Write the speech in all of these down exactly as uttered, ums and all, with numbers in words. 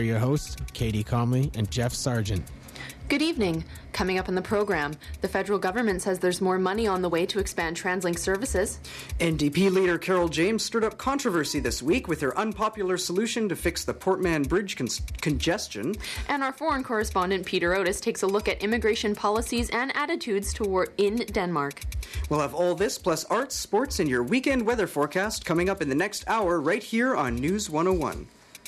Your hosts, Katie Comley and Jeff Sargent. Good evening. Coming up on the program, the federal government says there's more money on the way to expand TransLink services. N D P leader Carol James stirred up controversy this week with her unpopular solution to fix the Port Mann Bridge con- congestion. And our foreign correspondent Peter Otis takes a look at immigration policies and attitudes toward in Denmark. We'll have all this plus arts, sports, and your weekend weather forecast coming up in the next hour right here on News one oh one.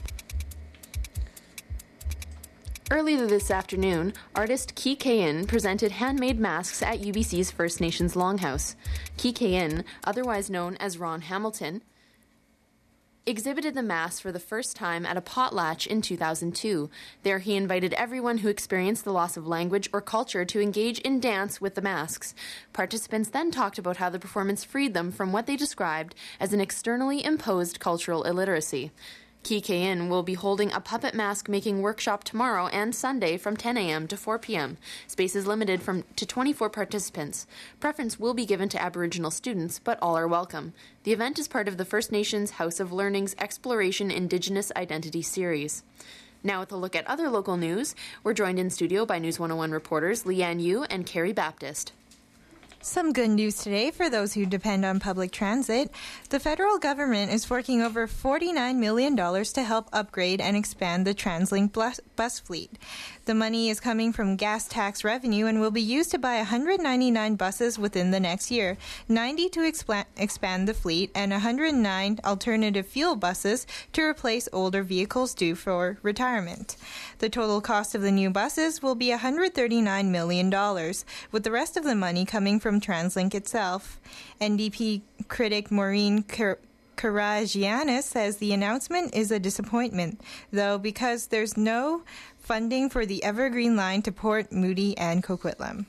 Earlier this afternoon, artist Kee Kay-in presented handmade masks at U B C's First Nations Longhouse. Kee Kay-in, otherwise known as Ron Hamilton, exhibited the masks for the first time at a potlatch in two thousand two. There he invited everyone who experienced the loss of language or culture to engage in dance with the masks. Participants then talked about how the performance freed them from what they described as an externally imposed cultural illiteracy. Kee Kay-in will be holding a puppet mask making workshop tomorrow and Sunday from ten a.m. to four p.m. Space is limited from to twenty-four participants. Preference will be given to Aboriginal students, but all are welcome. The event is part of the First Nations House of Learning's Exploration Indigenous Identity series. Now with a look at other local news, we're joined in studio by News one oh one reporters Leanne Yu and Carrie Baptist. Some good news today for those who depend on public transit. The federal government is forking over forty-nine million dollars to help upgrade and expand the TransLink bus, bus fleet. The money is coming from gas tax revenue and will be used to buy one hundred ninety-nine buses within the next year, ninety to expla- expand the fleet, and one hundred nine alternative fuel buses to replace older vehicles due for retirement. The total cost of the new buses will be one hundred thirty-nine million dollars, with the rest of the money coming from TransLink itself. N D P critic Maureen Kar- Karagianis says the announcement is a disappointment, though, because there's no funding for the Evergreen Line to Port Moody and Coquitlam.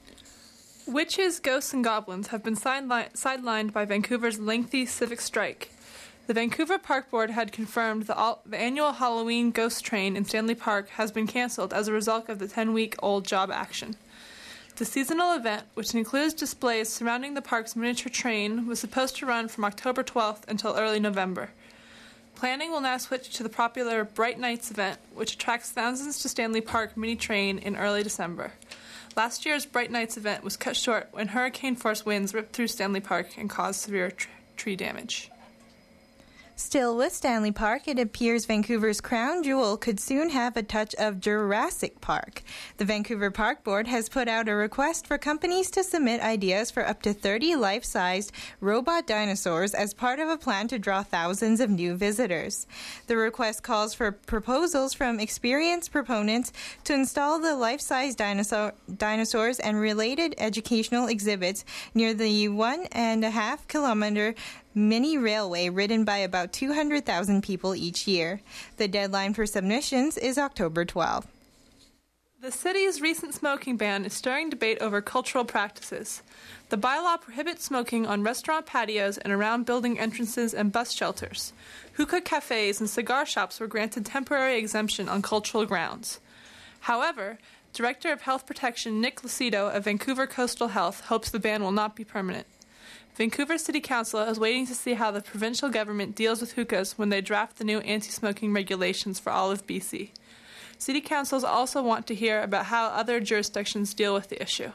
Witches, ghosts, and goblins have been sideli- sidelined by Vancouver's lengthy civic strike. The Vancouver Park Board had confirmed the, all- the annual Halloween ghost train in Stanley Park has been cancelled as a result of the ten-week-old job action. The seasonal event, which includes displays surrounding the park's miniature train, was supposed to run from October twelfth until early November. Planning will now switch to the popular Bright Nights event, which attracts thousands to Stanley Park mini train in early December. Last year's Bright Nights event was cut short when hurricane-force winds ripped through Stanley Park and caused severe tr- tree damage. Still with Stanley Park, it appears Vancouver's crown jewel could soon have a touch of Jurassic Park. The Vancouver Park Board has put out a request for companies to submit ideas for up to thirty life-sized robot dinosaurs as part of a plan to draw thousands of new visitors. The request calls for proposals from experienced proponents to install the life-size dinosaur, dinosaurs and related educational exhibits near the one and a half kilometer mini railway ridden by about two hundred thousand people each year. The deadline for submissions is October twelfth. The city's recent smoking ban is stirring debate over cultural practices. The bylaw prohibits smoking on restaurant patios and around building entrances and bus shelters. Hookah cafes and cigar shops were granted temporary exemption on cultural grounds. However, Director of Health Protection Nick Lucido of Vancouver Coastal Health hopes the ban will not be permanent. Vancouver City Council is waiting to see how the provincial government deals with hookahs when they draft the new anti-smoking regulations for all of B C. City councils also want to hear about how other jurisdictions deal with the issue.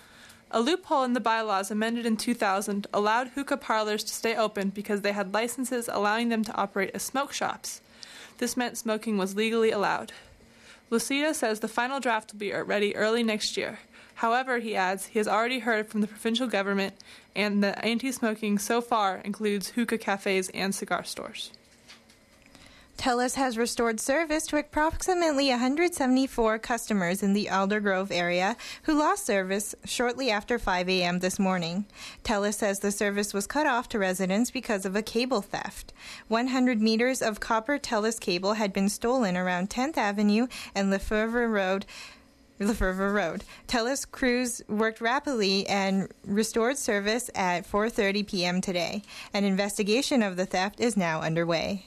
A loophole in the bylaws amended in two thousand allowed hookah parlors to stay open because they had licenses allowing them to operate as smoke shops. This meant smoking was legally allowed. Lucido says the final draft will be ready early next year. However, he adds, he has already heard from the provincial government and the anti-smoking so far includes hookah cafes and cigar stores. TELUS has restored service to approximately one hundred seventy-four customers in the Aldergrove area who lost service shortly after five a.m. this morning. TELUS says the service was cut off to residents because of a cable theft. one hundred meters of copper TELUS cable had been stolen around tenth Avenue and Lefevre Road. Lefevre Road. TELUS crews worked rapidly and restored service at four thirty p.m. today. An investigation of the theft is now underway.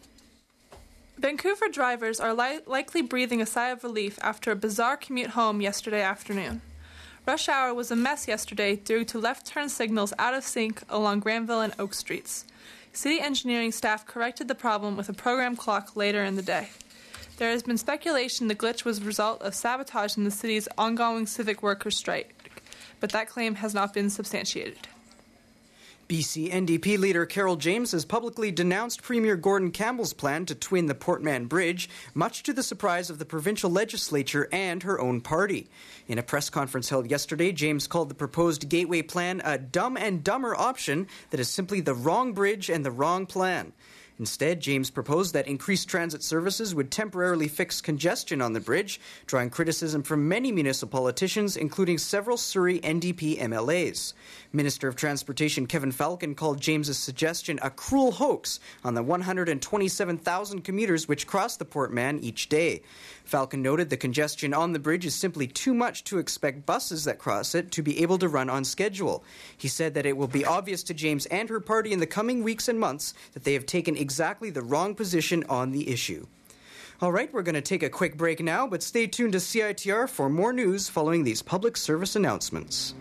Vancouver drivers are li- likely breathing a sigh of relief after a bizarre commute home yesterday afternoon. Rush hour was a mess yesterday due to left-turn signals out of sync along Granville and Oak Streets. City engineering staff corrected the problem with a program clock later in the day. There has been speculation the glitch was a result of sabotage in the city's ongoing civic workers' strike, but that claim has not been substantiated. B C N D P leader Carol James has publicly denounced Premier Gordon Campbell's plan to twin the Portman Bridge, much to the surprise of the provincial legislature and her own party. In a press conference held yesterday, James called the proposed Gateway plan a dumb and dumber option that is simply the wrong bridge and the wrong plan. Instead, James proposed that increased transit services would temporarily fix congestion on the bridge, drawing criticism from many municipal politicians, including several Surrey N D P M L As. Minister of Transportation Kevin Falcon called James's suggestion a cruel hoax on the one hundred twenty-seven thousand commuters which cross the Portman each day. Falcon noted the congestion on the bridge is simply too much to expect buses that cross it to be able to run on schedule. He said that it will be obvious to James and her party in the coming weeks and months that they have taken exactly the wrong position on the issue. All right, we're going to take a quick break now, but stay tuned to C I T R for more news following these public service announcements.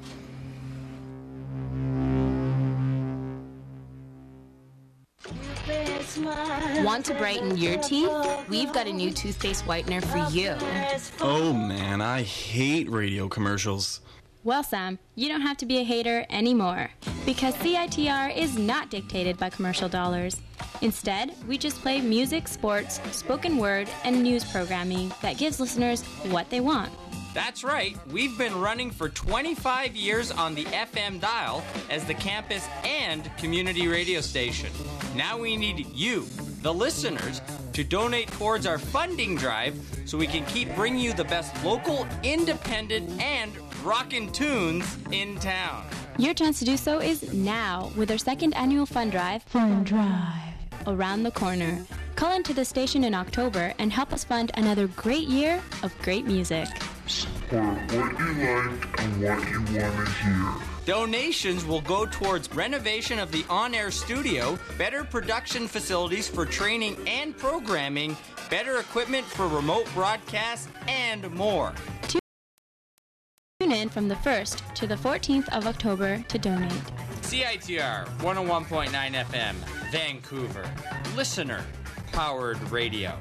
Want to brighten your teeth? We've got a new toothpaste whitener for you. Oh man, I hate radio commercials. Well, Sam, you don't have to be a hater anymore, because C I T R is not dictated by commercial dollars. Instead, we just play music, sports, spoken word, and news programming that gives listeners what they want. That's right. We've been running for twenty-five years on the F M dial as the campus and community radio station. Now we need you, the listeners, to donate towards our funding drive so we can keep bringing you the best local, independent, and rockin' tunes in town. Your chance to do so is now with our second annual fund drive, Fund Drive, around the corner. Call into the station in October and help us fund another great year of great music. Support what you like and what you want to hear. Donations will go towards renovation of the on-air studio, better production facilities for training and programming, better equipment for remote broadcasts, and more. Tune in from the first to the fourteenth of October to donate. C I T R one oh one point nine F M, Vancouver. Listener powered radio.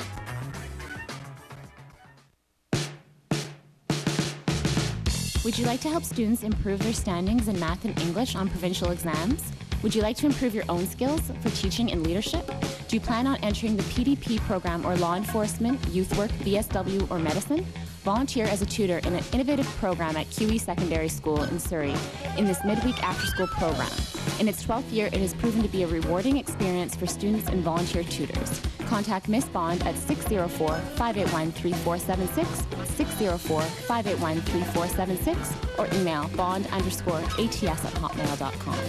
Would you like to help students improve their standings in math and English on provincial exams? Would you like to improve your own skills for teaching and leadership? Do you plan on entering the P D P program or law enforcement, youth work, V S W, or medicine? Volunteer as a tutor in an innovative program at Q E Secondary School in Surrey in this midweek after-school program. In its twelfth year, it has proven to be a rewarding experience for students and volunteer tutors. Contact Miss Bond at six oh four, five eight one, three four seven six, six oh four, five eight one, three four seven six, or email bond underscore ats at hotmail dot com.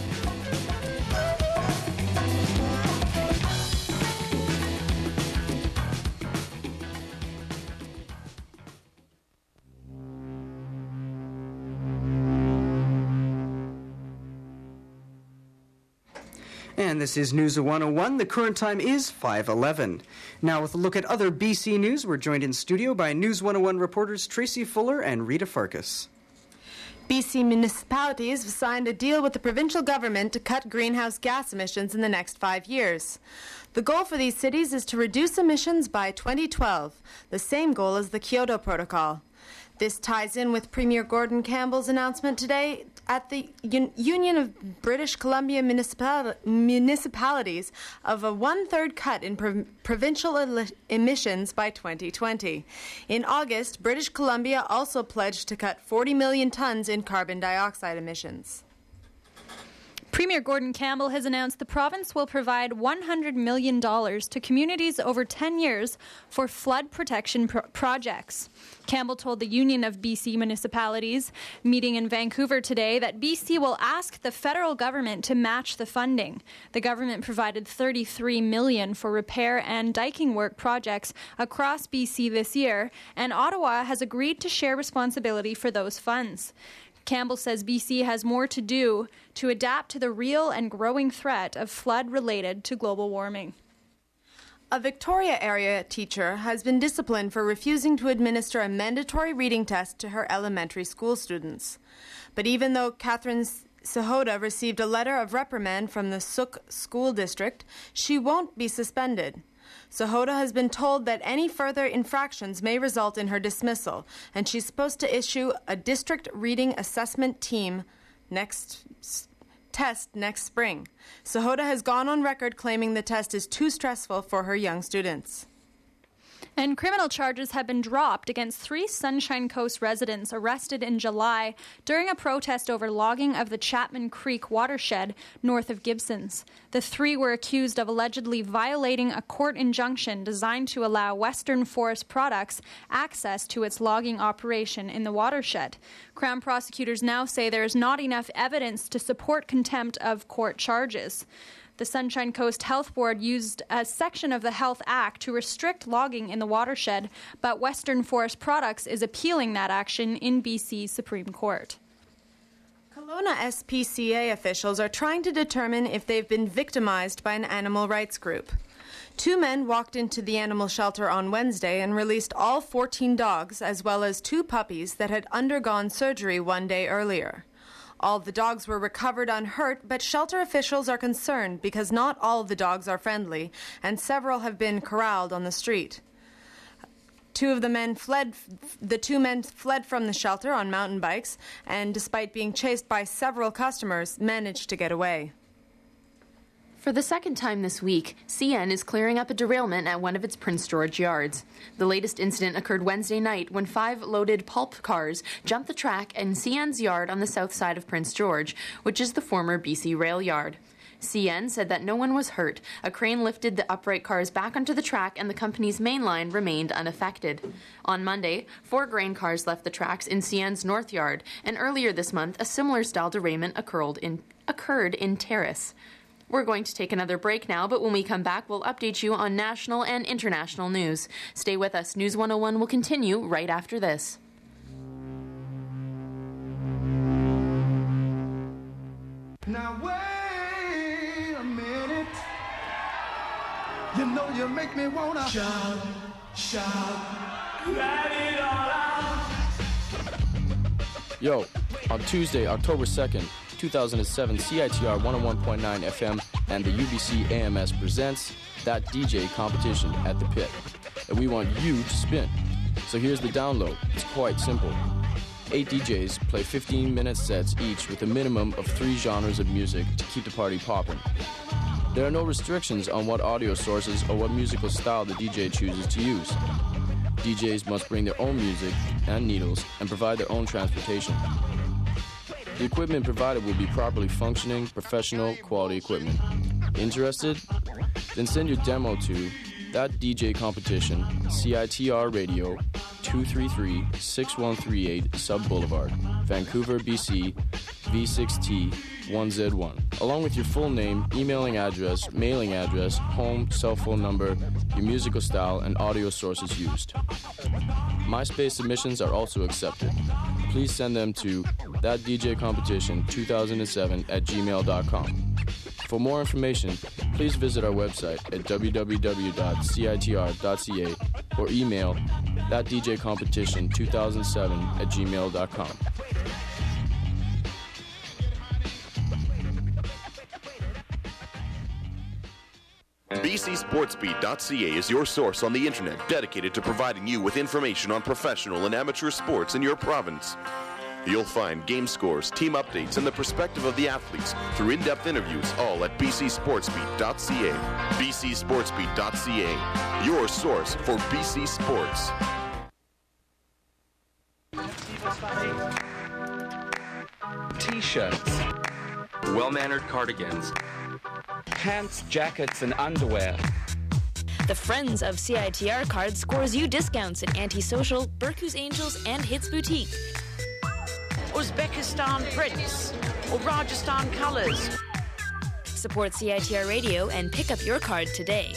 And this is News one oh one. The current time is five eleven. Now, with a look at other B C news, we're joined in studio by News one oh one reporters Tracy Fuller and Rita Farkas. B C municipalities have signed a deal with the provincial government to cut greenhouse gas emissions in the next five years. The goal for these cities is to reduce emissions by twenty twelve, the same goal as the Kyoto Protocol. This ties in with Premier Gordon Campbell's announcement today at the Un- Union of British Columbia Municipal- Municipalities of a one-third cut in prov- provincial el- emissions by twenty twenty. In August, British Columbia also pledged to cut forty million tons in carbon dioxide emissions. Premier Gordon Campbell has announced the province will provide one hundred million dollars to communities over ten years for flood protection pro- projects. Campbell told the Union of B C Municipalities, meeting in Vancouver today, that B C will ask the federal government to match the funding. The government provided thirty-three million dollars for repair and diking work projects across B C this year, and Ottawa has agreed to share responsibility for those funds. Campbell says B C has more to do to adapt to the real and growing threat of flood related to global warming. A Victoria area teacher has been disciplined for refusing to administer a mandatory reading test to her elementary school students. But even though Catherine Sahota received a letter of reprimand from the Sook School District, she won't be suspended. Sahota has been told that any further infractions may result in her dismissal, and she's supposed to issue a district reading assessment team next test next spring. Sahota has gone on record claiming the test is too stressful for her young students. And criminal charges have been dropped against three Sunshine Coast residents arrested in July during a protest over logging of the Chapman Creek watershed north of Gibsons. The three were accused of allegedly violating a court injunction designed to allow Western Forest Products access to its logging operation in the watershed. Crown prosecutors now say there is not enough evidence to support contempt of court charges. The Sunshine Coast Health Board used a section of the Health Act to restrict logging in the watershed, but Western Forest Products is appealing that action in B C's Supreme Court. Kelowna S P C A officials are trying to determine if they've been victimized by an animal rights group. Two men walked into the animal shelter on Wednesday and released all fourteen dogs, as well as two puppies that had undergone surgery one day earlier. All the dogs were recovered unhurt, but shelter officials are concerned because not all the dogs are friendly, and several have been corralled on the street. Two of the men fled, the two men fled from the shelter on mountain bikes, and despite being chased by several customers, managed to get away. For the second time this week, C N is clearing up a derailment at one of its Prince George yards. The latest incident occurred Wednesday night when five loaded pulp cars jumped the track in C N's yard on the south side of Prince George, which is the former B C Rail yard. C N said that no one was hurt. A crane lifted the upright cars back onto the track and the company's main line remained unaffected. On Monday, four grain cars left the tracks in C N's north yard, and earlier this month, a similar style derailment occurred in, occurred in Terrace. We're going to take another break now, but when we come back, we'll update you on national and international news. Stay with us. News one oh one will continue right after this. Now wait a minute. You know you make me wanna shout, shout, let it all out. Yo, on Tuesday, October second, two thousand seven, C I T R one oh one point nine F M and the U B C A M S presents That D J Competition at the Pit. And we want you to spin. So here's the download. It's quite simple. Eight D Js play fifteen minute sets each with a minimum of three genres of music to keep the party popping. There are no restrictions on what audio sources or what musical style the D J chooses to use. D Js must bring their own music and needles and provide their own transportation. The equipment provided will be properly functioning, professional, quality equipment. Interested? Then send your demo to That D J Competition, C I T R Radio, two three three, six one three eight Sub Boulevard, Vancouver, B C, V six T one Z one, along with your full name, emailing address, mailing address, home, cell phone number, your musical style, and audio sources used. MySpace submissions are also accepted. Please send them to That D J Competition two thousand seven at gmail dot com. For more information, please visit our website at w w w dot c i t r dot c a or email That D J Competition two thousand seven at gmail dot com. B C Sportsbeat dot c a is your source on the internet dedicated to providing you with information on professional and amateur sports in your province. You'll find game scores, team updates, and the perspective of the athletes through in-depth interviews, all at B C Sportsbeat dot c a. B C Sportsbeat dot c a, your source for B C sports. T-shirts, well-mannered cardigans, pants, jackets, and underwear. The Friends of C I T R card scores you discounts at Antisocial, Berku's Angels, and Hits Boutique. Uzbekistan prints or Rajasthan colors. Support C I T R Radio and pick up your card today.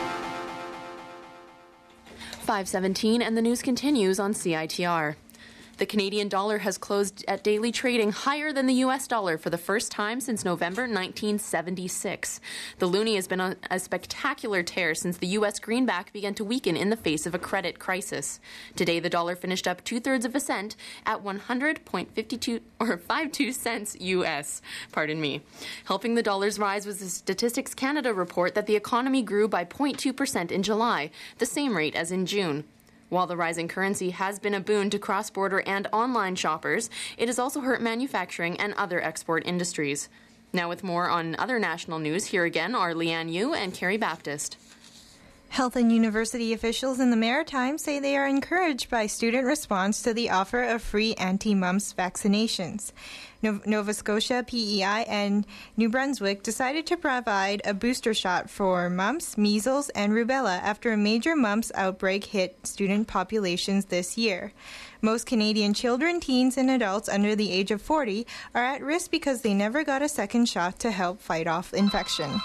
five seventeen, and the news continues on C I T R. The Canadian dollar has closed at daily trading higher than the U S dollar for the first time since November nineteen seventy-six. The loonie has been on a spectacular tear since the U S greenback began to weaken in the face of a credit crisis. Today, the dollar finished up two-thirds of a cent at one hundred point five two or fifty-two cents U S. Pardon me. Helping the dollar's rise was the Statistics Canada report that the economy grew by zero point two percent in July, the same rate as in June. While the rising currency has been a boon to cross-border and online shoppers, it has also hurt manufacturing and other export industries. Now with more on other national news, here again are Leanne Yu and Carrie Baptist. Health and university officials in the Maritimes say they are encouraged by student response to the offer of free anti-mumps vaccinations. No- Nova Scotia, P E I, and New Brunswick decided to provide a booster shot for mumps, measles, and rubella after a major mumps outbreak hit student populations this year. Most Canadian children, teens, and adults under the age of forty are at risk because they never got a second shot to help fight off infection.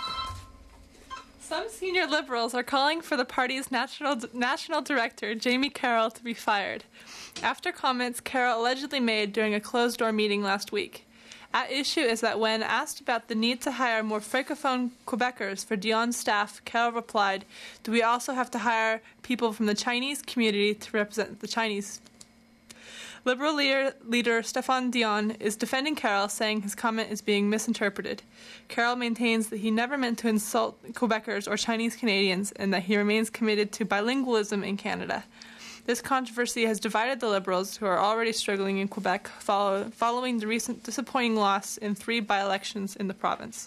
Some senior Liberals are calling for the party's national national director, Jamie Carroll, to be fired, after comments Carroll allegedly made during a closed-door meeting last week. At issue is that when asked about the need to hire more francophone Quebecers for Dion's staff, Carroll replied, "Do we also have to hire people from the Chinese community to represent the Chinese?" Liberal leader, leader Stéphane Dion is defending Carroll, saying his comment is being misinterpreted. Carroll maintains that he never meant to insult Quebecers or Chinese Canadians and that he remains committed to bilingualism in Canada. This controversy has divided the Liberals, who are already struggling in Quebec follow, following the recent disappointing loss in three by-elections in the province.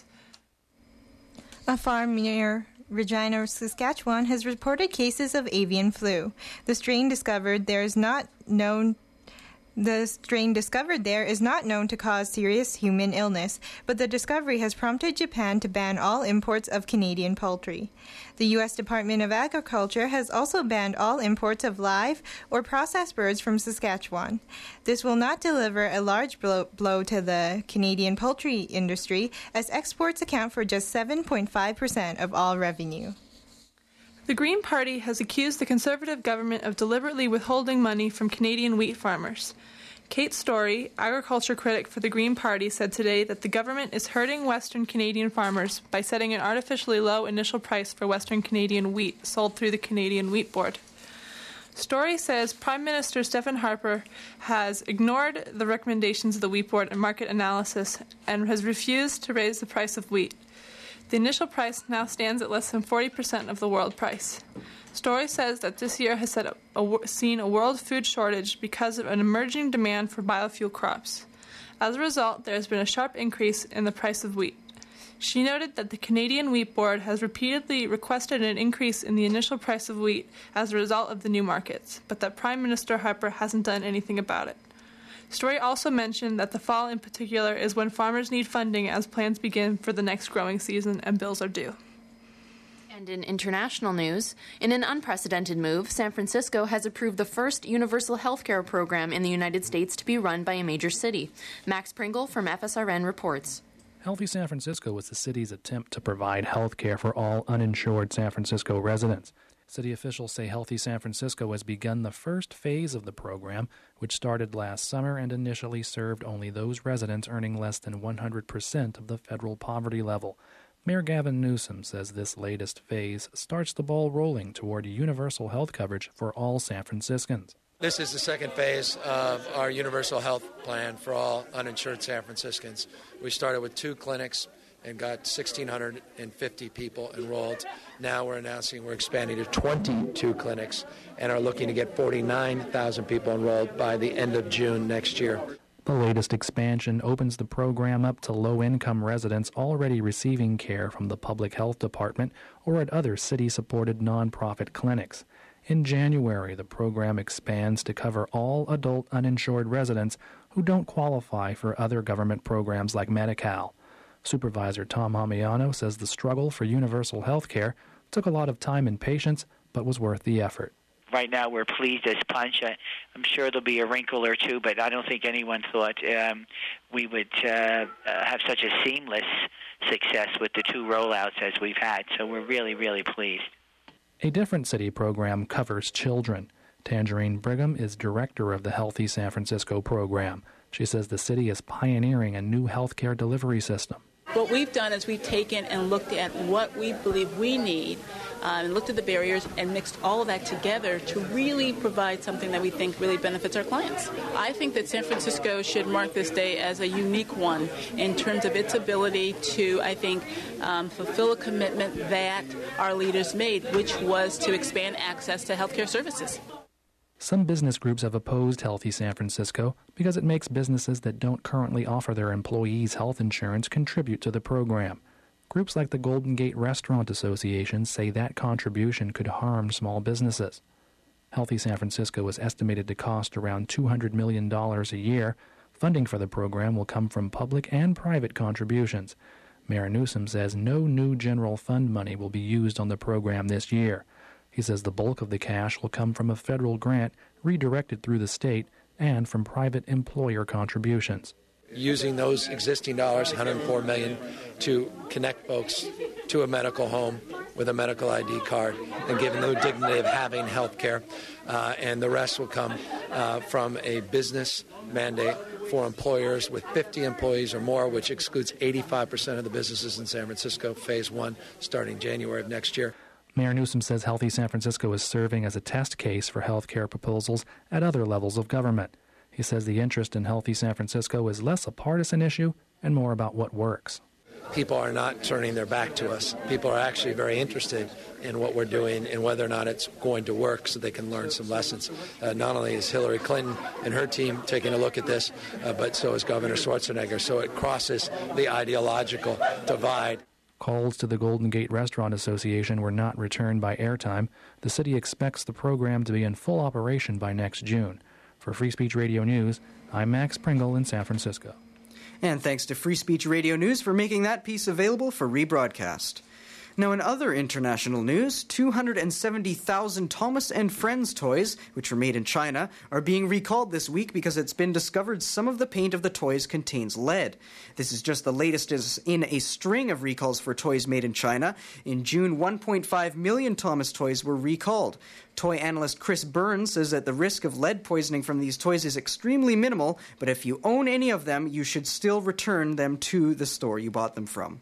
A farm near Regina, Saskatchewan has reported cases of avian flu. The strain discovered there is not known The strain discovered there is not known to cause serious human illness, but the discovery has prompted Japan to ban all imports of Canadian poultry. The U S Department of Agriculture has also banned all imports of live or processed birds from Saskatchewan. This will not deliver a large blow, blow to the Canadian poultry industry, as exports account for just seven point five percent of all revenue. The Green Party has accused the Conservative government of deliberately withholding money from Canadian wheat farmers. Kate Story, agriculture critic for the Green Party, said today that the government is hurting Western Canadian farmers by setting an artificially low initial price for Western Canadian wheat sold through the Canadian Wheat Board. Story says Prime Minister Stephen Harper has ignored the recommendations of the Wheat Board and market analysis and has refused to raise the price of wheat. The initial price now stands at less than forty percent of the world price. Story says that this year has set a, a, seen a world food shortage because of an emerging demand for biofuel crops. As a result, there has been a sharp increase in the price of wheat. She noted that the Canadian Wheat Board has repeatedly requested an increase in the initial price of wheat as a result of the new markets, but that Prime Minister Harper hasn't done anything about it. Story also mentioned that the fall in particular is when farmers need funding as plans begin for the next growing season and bills are due. And in international news, in an unprecedented move, San Francisco has approved the first universal healthcare program in the United States to be run by a major city. Max Pringle from F S R N reports. Healthy San Francisco was the city's attempt to provide health care for all uninsured San Francisco residents. City officials say Healthy San Francisco has begun the first phase of the program, which started last summer and initially served only those residents earning less than one hundred percent of the federal poverty level. Mayor Gavin Newsom says this latest phase starts the ball rolling toward universal health coverage for all San Franciscans. This is the second phase of our universal health plan for all uninsured San Franciscans. We started with two clinics and got one thousand six hundred fifty people enrolled. Now we're announcing we're expanding to twenty-two clinics and are looking to get forty-nine thousand people enrolled by the end of June next year. The latest expansion opens the program up to low-income residents already receiving care from the Public Health Department or at other city-supported nonprofit clinics. In January, the program expands to cover all adult uninsured residents who don't qualify for other government programs like Medi-Cal. Supervisor Tom Hamiano says the struggle for universal health care took a lot of time and patience, but was worth the effort. Right now, we're pleased as punch. I'm sure there'll be a wrinkle or two, but I don't think anyone thought um, we would uh, uh, have such a seamless success with the two rollouts as we've had. So we're really, really pleased. A different city program covers children. Tangerine Brigham is director of the Healthy San Francisco program. She says the city is pioneering a new healthcare delivery system. What we've done is we've taken and looked at what we believe we need, uh, and looked at the barriers and mixed all of that together to really provide something that we think really benefits our clients. I think that San Francisco should mark this day as a unique one in terms of its ability to, I think, um, fulfill a commitment that our leaders made, which was to expand access to healthcare services. Some business groups have opposed Healthy San Francisco because it makes businesses that don't currently offer their employees health insurance contribute to the program. Groups like the Golden Gate Restaurant Association say that contribution could harm small businesses. Healthy San Francisco is estimated to cost around two hundred million dollars a year. Funding for the program will come from public and private contributions. Mayor Newsom says no new general fund money will be used on the program this year. He says the bulk of the cash will come from a federal grant redirected through the state and from private employer contributions. Using those existing dollars, one hundred four million dollars, to connect folks to a medical home with a medical I D card and give them the dignity of having health care. Uh, and the rest will come uh, from a business mandate for employers with fifty employees or more, which excludes eighty-five percent of the businesses in San Francisco, phase one, starting January of next year. Mayor Newsom says Healthy San Francisco is serving as a test case for health care proposals at other levels of government. He says the interest in Healthy San Francisco is less a partisan issue and more about what works. People are not turning their back to us. People are actually very interested in what we're doing and whether or not it's going to work so they can learn some lessons. Uh, not only is Hillary Clinton and her team taking a look at this, uh, but so is Governor Schwarzenegger. So it crosses the ideological divide. Calls to the Golden Gate Restaurant Association were not returned by airtime. The city expects the program to be in full operation by next June. For Free Speech Radio News, I'm Max Pringle in San Francisco. And thanks to Free Speech Radio News for making that piece available for rebroadcast. Now, in other international news, two hundred seventy thousand Thomas and Friends toys, which were made in China, are being recalled this week because it's been discovered some of the paint of the toys contains lead. This is just the latest in a string of recalls for toys made in China. In June, one point five million Thomas toys were recalled. Toy analyst Chris Burns says that the risk of lead poisoning from these toys is extremely minimal, but if you own any of them, you should still return them to the store you bought them from.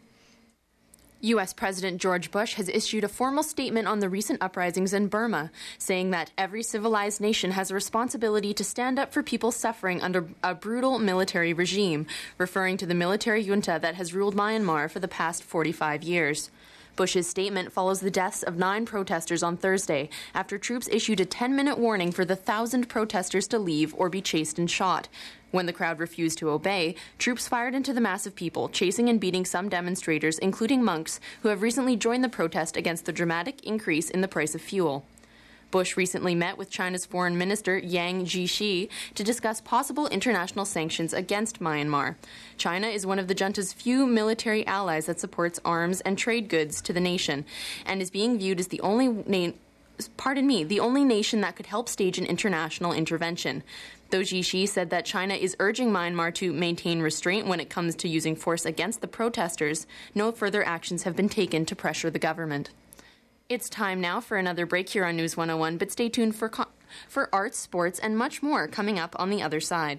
U S President George Bush has issued a formal statement on the recent uprisings in Burma, saying that every civilized nation has a responsibility to stand up for people suffering under a brutal military regime, referring to the military junta that has ruled Myanmar for the past forty-five years. Bush's statement follows the deaths of nine protesters on Thursday after troops issued a ten-minute warning for the thousand protesters to leave or be chased and shot. When the crowd refused to obey, troops fired into the mass of people, chasing and beating some demonstrators, including monks, who have recently joined the protest against the dramatic increase in the price of fuel. Bush recently met with China's Foreign Minister Yang Jiechi to discuss possible international sanctions against Myanmar. China is one of the junta's few military allies that supports arms and trade goods to the nation, and is being viewed as the only na- pardon me, the only nation that could help stage an international intervention. Though Jiechi said that China is urging Myanmar to maintain restraint when it comes to using force against the protesters, no further actions have been taken to pressure the government. It's time now for another break here on News one oh one, but stay tuned for co- for arts, sports, and much more coming up on the other side.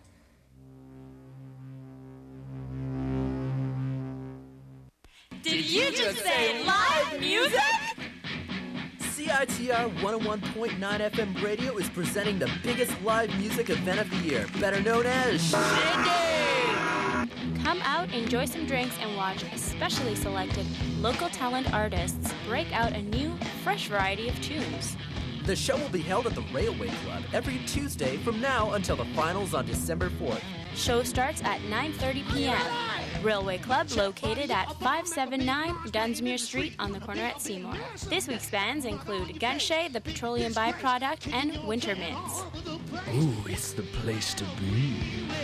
Did you just say live music? C I T R one oh one point nine F M radio is presenting the biggest live music event of the year, better known as Shindig! Come out, enjoy some drinks, and watch specially selected local talent artists break out a new, fresh variety of tunes. The show will be held at the Railway Club every Tuesday from now until the finals on December fourth. Show starts at nine thirty p.m. Railway Club, located at five seventy-nine Dunsmuir Street on the corner at Seymour. This week's bands include Gunshay, the Petroleum Byproduct, and Winter Mints. Ooh, it's the place to be.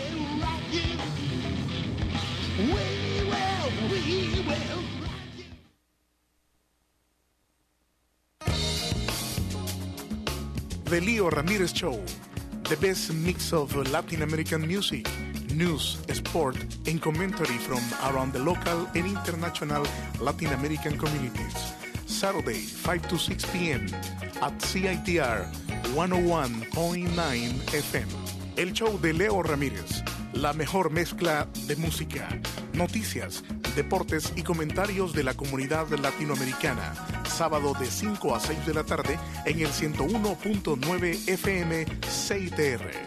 The Leo Ramirez Show, the best mix of Latin American music, news, sport, and commentary from around the local and international Latin American communities. Saturday, five to six p.m. at C I T R ciento uno punto nueve F M. El show de Leo Ramírez, la mejor mezcla de música, noticias, deportes y comentarios de la comunidad latinoamericana. Sábado de cinco a seis de la tarde en el ciento uno punto nueve F M C I T R.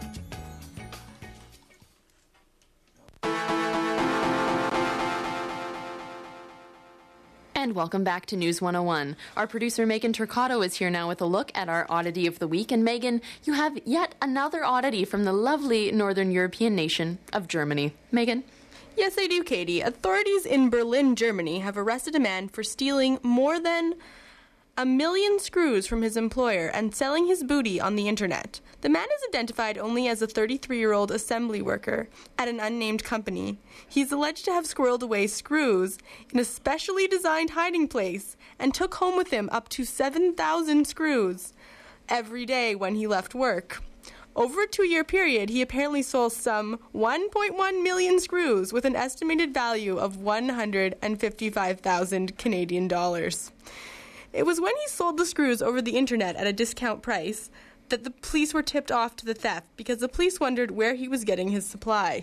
And welcome back to News one oh one. Our producer Megan Turcotto is here now with a look at our oddity of the week. And Megan, you have yet another oddity from the lovely northern European nation of Germany. Megan? Yes, I do, Katie. Authorities in Berlin, Germany have arrested a man for stealing more than a million screws from his employer and selling his booty on the internet. The man is identified only as a thirty-three-year-old assembly worker at an unnamed company. He's alleged to have squirreled away screws in a specially designed hiding place and took home with him up to seven thousand screws every day when he left work. Over a two-year period, he apparently sold some one point one million screws with an estimated value of one hundred fifty-five thousand Canadian dollars. It was when he sold the screws over the internet at a discount price that the police were tipped off to the theft because the police wondered where he was getting his supply.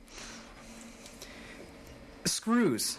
Screws.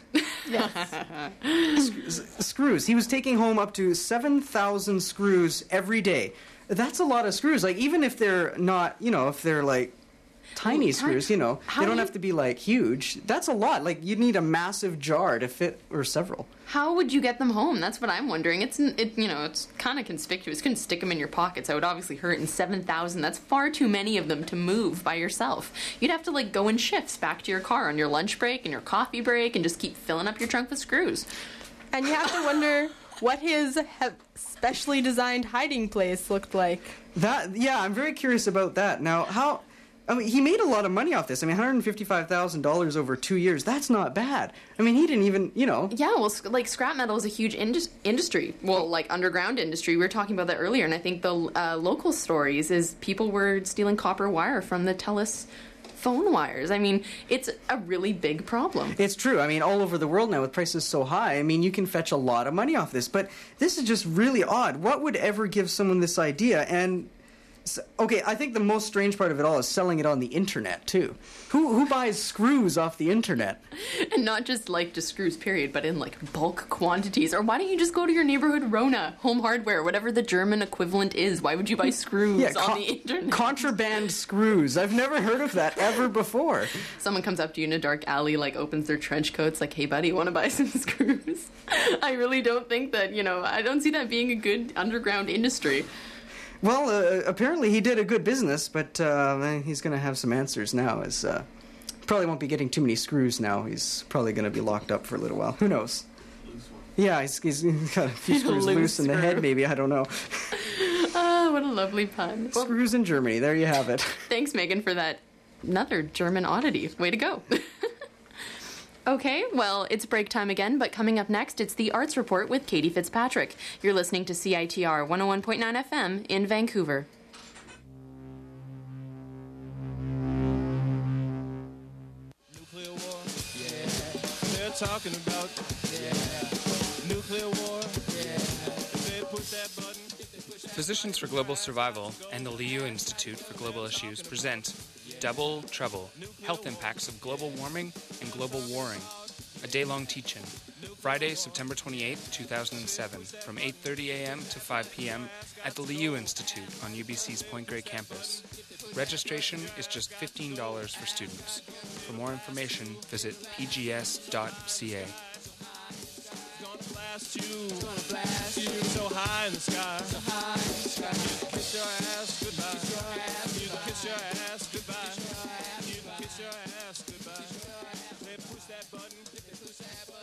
Yes. S- screws. He was taking home up to seven thousand screws every day. That's a lot of screws. Like, even if they're not, you know, if they're like tiny Ooh, screws, you know, how they don't do you- have to be like huge. That's a lot. Like, you'd need a massive jar to fit, or several. How would you get them home? That's what I'm wondering. It's, it, you know, it's kind of conspicuous. You couldn't stick them in your pockets. That would obviously hurt. And seven thousand, that's far too many of them to move by yourself. You'd have to, like, go in shifts back to your car on your lunch break and your coffee break and just keep filling up your trunk with screws. And you have to wonder what his he- specially designed hiding place looked like. That, yeah, I'm very curious about that. Now, how... I mean, he made a lot of money off this. I mean, one hundred fifty-five thousand dollars over two years. That's not bad. I mean, he didn't even, you know... Yeah, well, sc- like, scrap metal is a huge indus- industry. Well, like, underground industry. We were talking about that earlier, and I think the uh, local stories is people were stealing copper wire from the TELUS phone wires. I mean, it's a really big problem. It's true. I mean, all over the world now with prices so high, I mean, you can fetch a lot of money off this. But this is just really odd. What would ever give someone this idea? And... Okay, I think the most strange part of it all is selling it on the internet, too. Who who buys screws off the internet? And not just, like, just screws, period, but in, like, bulk quantities. Or why don't you just go to your neighborhood Rona, Home Hardware, whatever the German equivalent is? Why would you buy screws Yeah, on con- the internet? Contraband screws. I've never heard of that ever before. Someone comes up to you in a dark alley, like, opens their trench coats, like, hey, buddy, want to buy some screws? I really don't think that, you know, I don't see that being a good underground industry. Well, uh, apparently he did a good business, but uh, he's going to have some answers now. As uh, probably won't be getting too many screws now. He's probably going to be locked up for a little while. Who knows? Yeah, he's, he's got a few screws Loose loose in the screw. head, maybe. I don't know. Oh, what a lovely pun. Well, Screws in Germany. There you have it. thanks, Megan, for that another German oddity. Way to go. Okay, well, it's break time again, but coming up next, it's the Arts Report with Katie Fitzpatrick. You're listening to C I T R one oh one point nine F M in Vancouver. Nuclear war, yeah. They're talking about, yeah. Nuclear war, yeah. If they push that button. Physicians for Global Survival and the Liu Institute for Global Issues present Double Trouble, Health Impacts of Global Warming and Global Warring, a day-long teach-in, Friday, September twenty-eighth, two thousand seven, from eight thirty a.m. to five p.m. at the Liu Institute on U B C's Point Grey campus. Registration is just fifteen dollars for students. For more information, visit p g s dot c a. Blast you, blast you so high in the sky. So high in the sky. You kiss your ass goodbye. You kiss your ass goodbye. You kiss your ass goodbye. They push that button. Push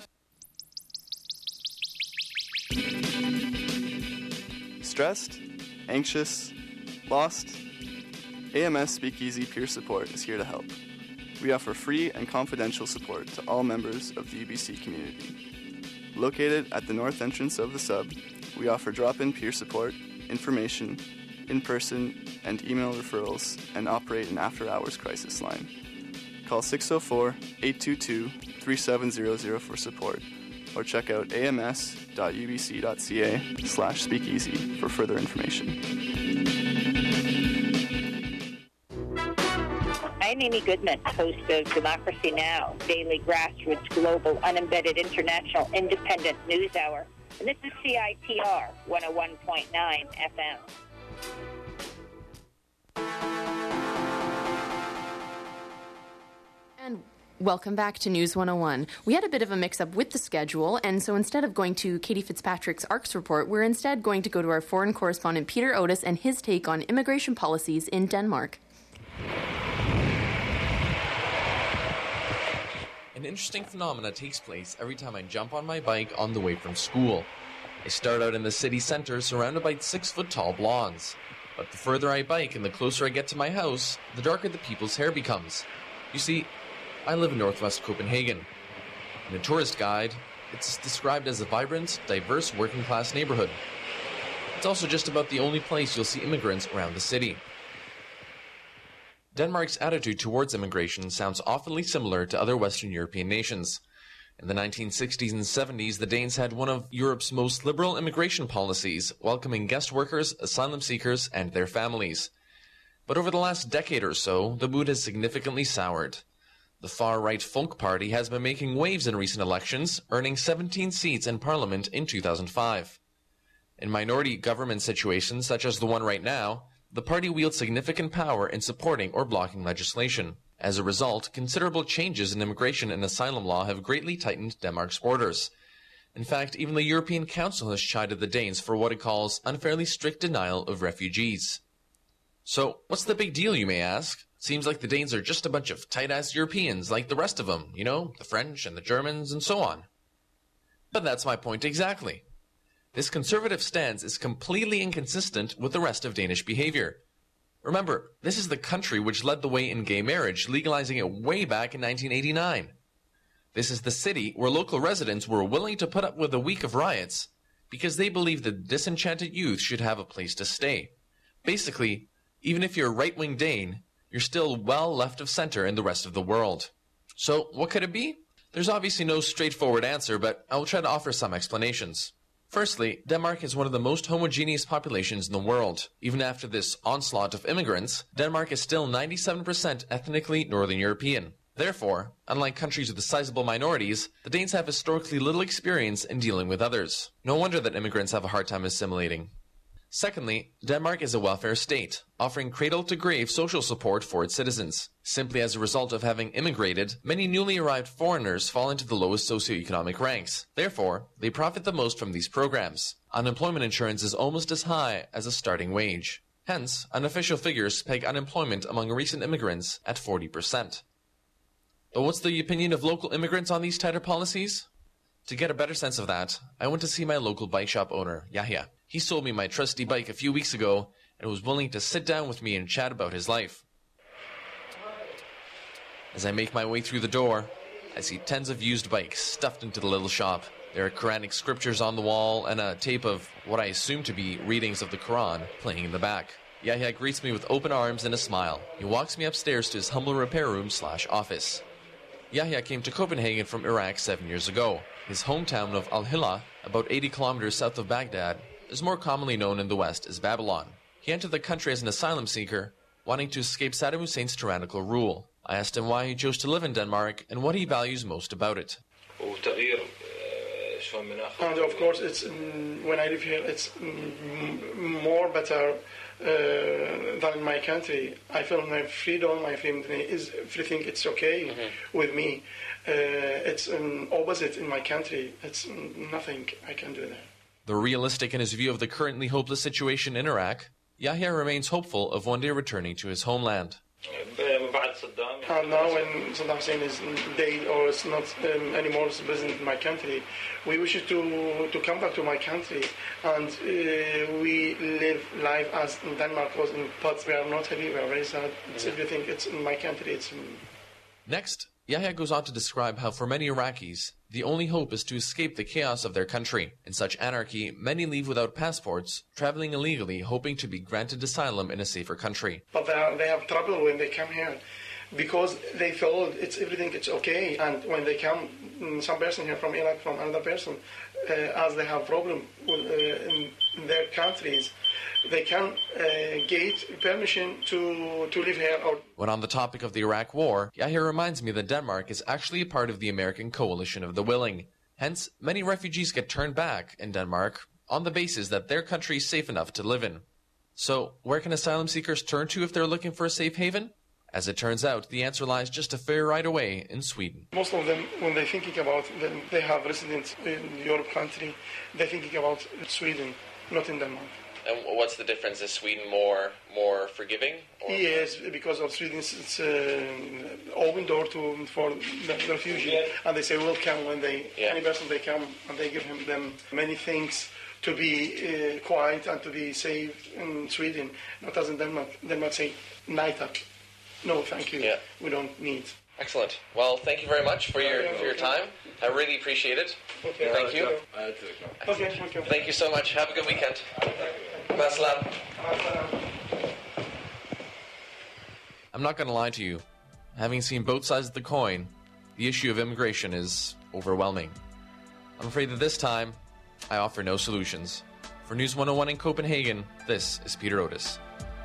that button. Stressed, anxious, lost? A M S Speakeasy Peer Support is here to help. We offer free and confidential support to all members of the U B C community. Located at the north entrance of the sub, we offer drop-in peer support, information, in-person and email referrals, and operate an after-hours crisis line. Call six oh four, eight two two, three seven zero zero for support, or check out ams dot u b c dot c a slash speakeasy for further information. Amy Goodman, host of Democracy Now!, daily grassroots, global, unembedded, international, independent news hour. And this is C I T R one oh one point nine F M. And welcome back to News one oh one. We had a bit of a mix-up with the schedule, and so instead of going to Katie Fitzpatrick's ARCS report, we're instead going to go to our foreign correspondent Peter Otis and his take on immigration policies in Denmark. An interesting phenomena takes place every time I jump on my bike on the way from school. I start out in the city center surrounded by six-foot-tall blondes. But the further I bike and the closer I get to my house, the darker the people's hair becomes. You see, I live in northwest Copenhagen. In a tourist guide, it's described as a vibrant, diverse working-class neighborhood. It's also just about the only place you'll see immigrants around the city. Denmark's attitude towards immigration sounds awfully similar to other Western European nations. In the nineteen sixties and seventies, the Danes had one of Europe's most liberal immigration policies, welcoming guest workers, asylum seekers, and their families. But over the last decade or so, the mood has significantly soured. The far-right Folk Party has been making waves in recent elections, earning seventeen seats in Parliament in two thousand five. In minority government situations such as the one right now, the party wields significant power in supporting or blocking legislation. As a result, considerable changes in immigration and asylum law have greatly tightened Denmark's borders. In fact, even the European Council has chided the Danes for what it calls unfairly strict denial of refugees. So, what's the big deal, you may ask? Seems like the Danes are just a bunch of tight-ass Europeans like the rest of them, you know, the French and the Germans and so on. But that's my point exactly. This conservative stance is completely inconsistent with the rest of Danish behavior. Remember, this is the country which led the way in gay marriage, legalizing it way back in nineteen eighty-nine. This is the city where local residents were willing to put up with a week of riots because they believed that disenchanted youth should have a place to stay. Basically, even if you're a right-wing Dane, you're still well left of center in the rest of the world. So, what could it be? There's obviously no straightforward answer, but I will try to offer some explanations. Firstly, Denmark is one of the most homogeneous populations in the world. Even after this onslaught of immigrants, Denmark is still ninety-seven percent ethnically Northern European. Therefore, unlike countries with sizable minorities, the Danes have historically little experience in dealing with others. No wonder that immigrants have a hard time assimilating. Secondly, Denmark is a welfare state, offering cradle-to-grave social support for its citizens. Simply as a result of having immigrated, many newly arrived foreigners fall into the lowest socioeconomic ranks. Therefore, they profit the most from these programs. Unemployment insurance is almost as high as a starting wage. Hence, unofficial figures peg unemployment among recent immigrants at forty percent. But what's the opinion of local immigrants on these tighter policies? To get a better sense of that, I went to see my local bike shop owner, Yahya. He sold me my trusty bike a few weeks ago and was willing to sit down with me and chat about his life. As I make my way through the door, I see tens of used bikes stuffed into the little shop. There are Quranic scriptures on the wall and a tape of what I assume to be readings of the Quran playing in the back. Yahya greets me with open arms and a smile. He walks me upstairs to his humble repair room slash office. Yahya came to Copenhagen from Iraq seven years ago. His hometown of Al-Hila, about eighty kilometers south of Baghdad, is more commonly known in the West as Babylon. He entered the country as an asylum seeker, wanting to escape Saddam Hussein's tyrannical rule. I asked him why he chose to live in Denmark and what he values most about it. And of course, it's um, when I live here, it's um, more better uh, than in my country. I feel my freedom, my freedom is everything. It's okay mm-hmm. with me. Uh, it's um, opposite in my country. It's um, nothing I can do there. Though realistic in his view of the currently hopeless situation in Iraq, Yahya remains hopeful of one day returning to his homeland. And now when Saddam Hussein is dead or is not um, anymore president in my country, we wish to to come back to my country and uh, we live life as in Denmark was, but we are not happy, we are very sad. It's everything, it's in my country. It's um... Next, Yahya goes on to describe how for many Iraqis, the only hope is to escape the chaos of their country. In such anarchy, many leave without passports, traveling illegally, hoping to be granted asylum in a safer country. But they, are, they have trouble when they come here because they feel it's everything, it's okay. And when they come, some person here from Iraq, from another person, uh, as they have problem with, uh, in, in their countries, they can uh, get permission to to live here. Or When on the topic of the Iraq War, Yahya reminds me that Denmark is actually a part of the American coalition of the willing. Hence, many refugees get turned back in Denmark on the basis that their country is safe enough to live in. So, where can asylum seekers turn to if they're looking for a safe haven? As it turns out, the answer lies just a fair ride away in Sweden. most of them, when they're thinking about them, they have residence in Europe country, they're thinking about Sweden, not in Denmark. And what's the difference? Is Sweden more more forgiving? Yes, because of Sweden, it's uh, open door to for the, the refugee, yeah. And they say welcome when they yeah. any person they come, and they give him them many things to be uh, quiet and to be safe in Sweden. Not as in Denmark. Denmark say nej tack. No, thank you. Yeah. We don't need. Excellent. Well, thank you very much for your for your time. I really appreciate it. Okay. Thank you. Okay, thank you. Thank you so much. Have a good weekend. Masalam. I'm not going to lie to you. Having seen both sides of the coin, the issue of immigration is overwhelming. I'm afraid that this time, I offer no solutions. For News one oh one in Copenhagen, this is Peter Otis.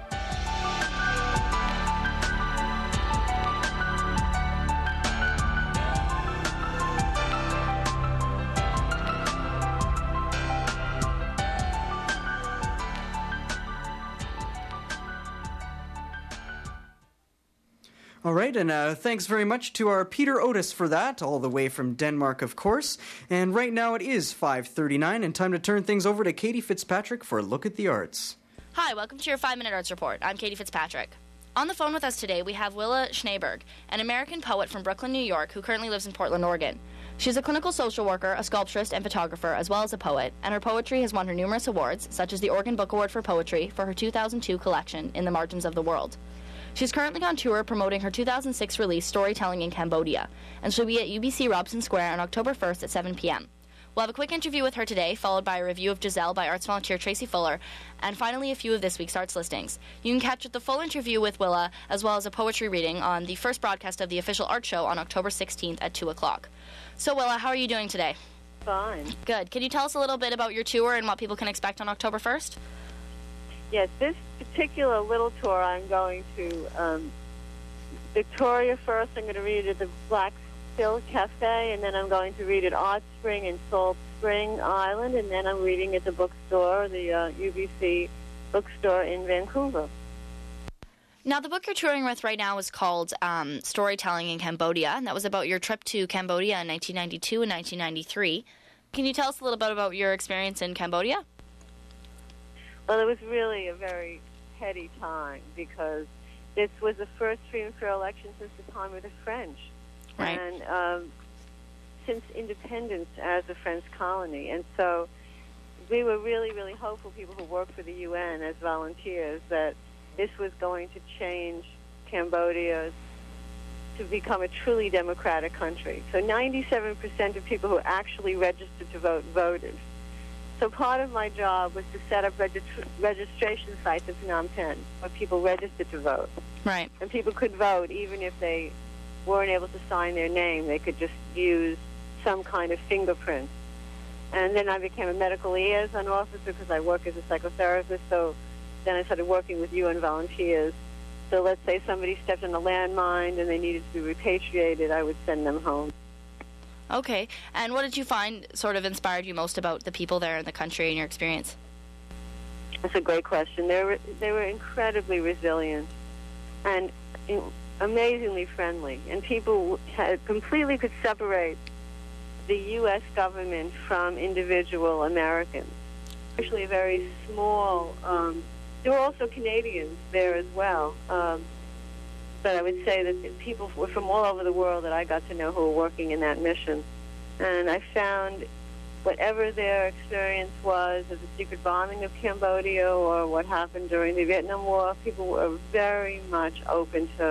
All right, and uh, thanks very much to our Peter Otis for that, all the way from Denmark, of course. And right now it is five thirty-nine, and time to turn things over to Katie Fitzpatrick for a look at the arts. Hi, welcome to your five-minute arts report. I'm Katie Fitzpatrick. On the phone with us today, we have Willa Schneeberg, an American poet from Brooklyn, New York, who currently lives in Portland, Oregon. She's a clinical social worker, a sculpturist, and photographer, as well as a poet, and her poetry has won her numerous awards, such as the Oregon Book Award for Poetry for her two thousand two collection, In the Margins of the World. She's currently on tour promoting her two thousand six release, Storytelling in Cambodia, and she'll be at U B C Robson Square on October first at seven p.m. We'll have a quick interview with her today, followed by a review of Giselle by arts volunteer Tracy Fuller, and finally a few of this week's arts listings. You can catch the full interview with Willa, as well as a poetry reading, on the first broadcast of the official art show on October sixteenth at two o'clock. So, Willa, how are you doing today? Fine. Good. Can you tell us a little bit about your tour and what people can expect on October first? Yes, this particular little tour I'm going to um, Victoria first. I'm going to read at the Black Hill Cafe, and then I'm going to read at Art Spring in Salt Spring Island, and then I'm reading at the bookstore, the uh, U B C bookstore in Vancouver. Now, the book you're touring with right now is called um, Storytelling in Cambodia, and that was about your trip to Cambodia in nineteen ninety-two and nineteen ninety-three. Can you tell us a little bit about your experience in Cambodia? Well, it was really a very heady time because this was the first free and fair election since the time of the French. Right. And um, since independence as a French colony. And so we were really, really hopeful, people who worked for the U N as volunteers, that this was going to change Cambodia to become a truly democratic country. So ninety-seven percent of people who actually registered to vote voted. So part of my job was to set up registr- registration sites in Phnom Penh where people registered to vote. Right. And people could vote even if they weren't able to sign their name. They could just use some kind of fingerprint. And then I became a medical liaison officer because I work as a psychotherapist. So then I started working with U N volunteers. So let's say somebody stepped on a landmine and they needed to be repatriated, I would send them home. Okay. And what did you find sort of inspired you most about the people there in the country and your experience? That's a great question. They were, they were incredibly resilient and amazingly friendly. And people had completely could separate the U S government from individual Americans. Actually, a very small... Um, there were also Canadians there as well. Um, But I would say that people were from all over the world that I got to know who were working in that mission. And I found whatever their experience was of the secret bombing of Cambodia or what happened during the Vietnam War, people were very much open to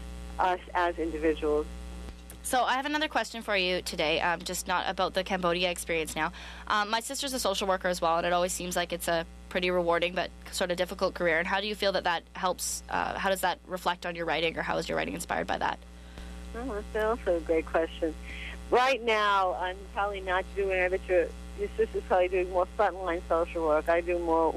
us as individuals. So I have another question for you today, um, just not about the Cambodia experience now. Um, my sister's a social worker as well, and it always seems like it's a pretty rewarding but sort of difficult career. And how do you feel that that helps, uh, how does that reflect on your writing, or how is your writing inspired by that? Oh, that's also a great question. Right now, I'm probably not doing it, but your, your sister's probably doing more frontline social work. I do more what's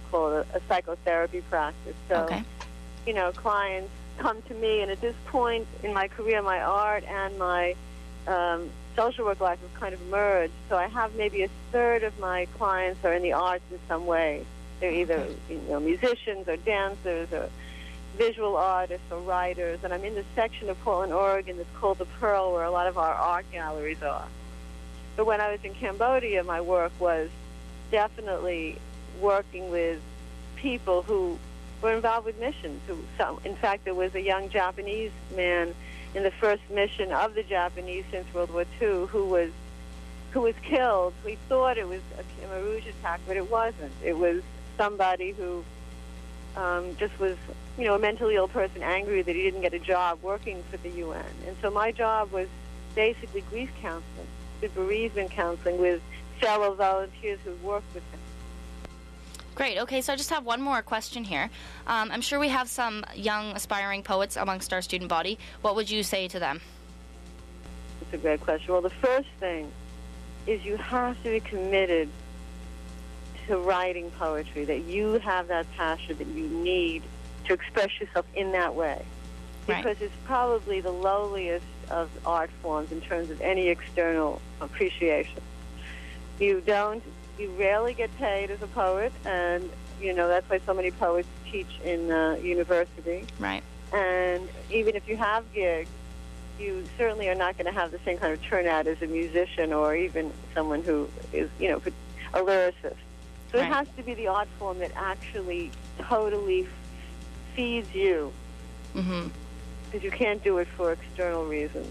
call it a, a psychotherapy practice. So, Okay. you know, clients come to me, and at this point in my career, my art and my um, social work life have kind of merged. So I have maybe a third of my clients are in the arts in some way. They're either you know musicians or dancers or visual artists or writers, and I'm in this section of Portland, Oregon that's called the Pearl, where a lot of our art galleries are. But when I was in Cambodia, my work was definitely working with people who were involved with missions. Who, some, in fact, there was a young Japanese man in the first mission of the Japanese since World War Two who was who was killed. We thought it was a Khmer Rouge attack, but it wasn't. It was somebody who um, just was, you know, a mentally ill person, angry that he didn't get a job working for the U N. And so my job was basically grief counseling, with bereavement counseling with fellow volunteers who worked with him. Great. Okay, so I just have one more question here. Um, I'm sure we have some young aspiring poets amongst our student body. What would you say to them? That's a great question. Well, the first thing is you have to be committed to writing poetry, that you have that passion that you need to express yourself in that way. Because Right. it's probably the lowliest of art forms in terms of any external appreciation. You don't, you rarely get paid as a poet, and, you know, that's why so many poets teach in uh, university. Right. And even if you have gigs, you certainly are not going to have the same kind of turnout as a musician or even someone who is, you know, a lyricist. So Right. it has to be the art form that actually totally f- feeds you, Mm-hmm. because you can't do it for external reasons.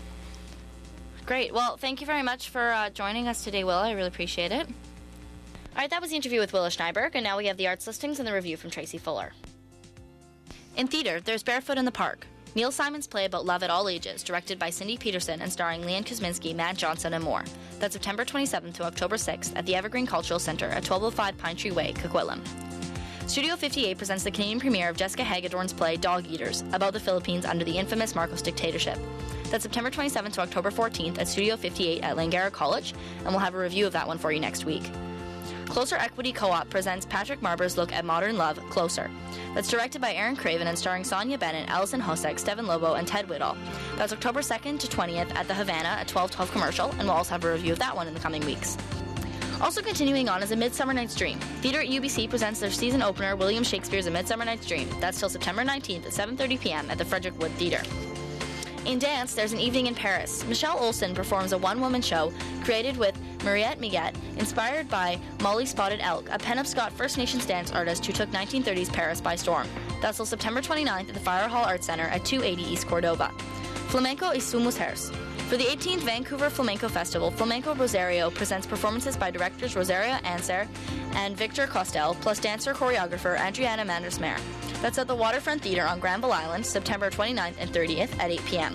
Great. Well, thank you very much for uh, joining us today, Willa. I really appreciate it. All right, that was the interview with Willa Schneiberg, and now we have the arts listings and the review from Tracy Fuller. In theater, there's Barefoot in the Park, Neil Simon's play about love at all ages, directed by Cindy Peterson and starring Leanne Kuzminski, Matt Johnson, and more. That's September twenty-seventh to October sixth at the Evergreen Cultural Center at twelve oh five Pine Tree Way, Coquitlam. Studio fifty-eight presents the Canadian premiere of Jessica Hagedorn's play Dog Eaters, about the Philippines under the infamous Marcos dictatorship. That's September twenty-seventh to October fourteenth at Studio fifty-eight at Langara College, and we'll have a review of that one for you next week. Closer Equity Co-op presents Patrick Marber's look at modern love, Closer. That's directed by Aaron Craven and starring Sonia Bennett, Allison Hosek, Stephen Lobo, and Ted Whittall. That's October second to twentieth at the Havana at twelve twelve Commercial, and we'll also have a review of that one in the coming weeks. Also continuing on is A Midsummer Night's Dream. Theater at U B C presents their season opener, William Shakespeare's A Midsummer Night's Dream. That's till September nineteenth at seven thirty p.m. at the Frederick Wood Theater. In dance, there's An Evening in Paris. Michelle Olsen performs a one-woman show created with Mariette Miguet, inspired by Molly Spotted Elk, a Penobscot First Nations dance artist who took nineteen thirties Paris by storm. That's till September twenty-ninth at the Fire Hall Arts Center at two eighty East Cordova. Flamenco y sus mujeres. For the eighteenth Vancouver Flamenco Festival, Flamenco Rosario presents performances by directors Rosario Anser and Victor Costel, plus dancer-choreographer Adriana Mandersmare. That's at the Waterfront Theater on Granville Island, September twenty-ninth and thirtieth at eight p.m.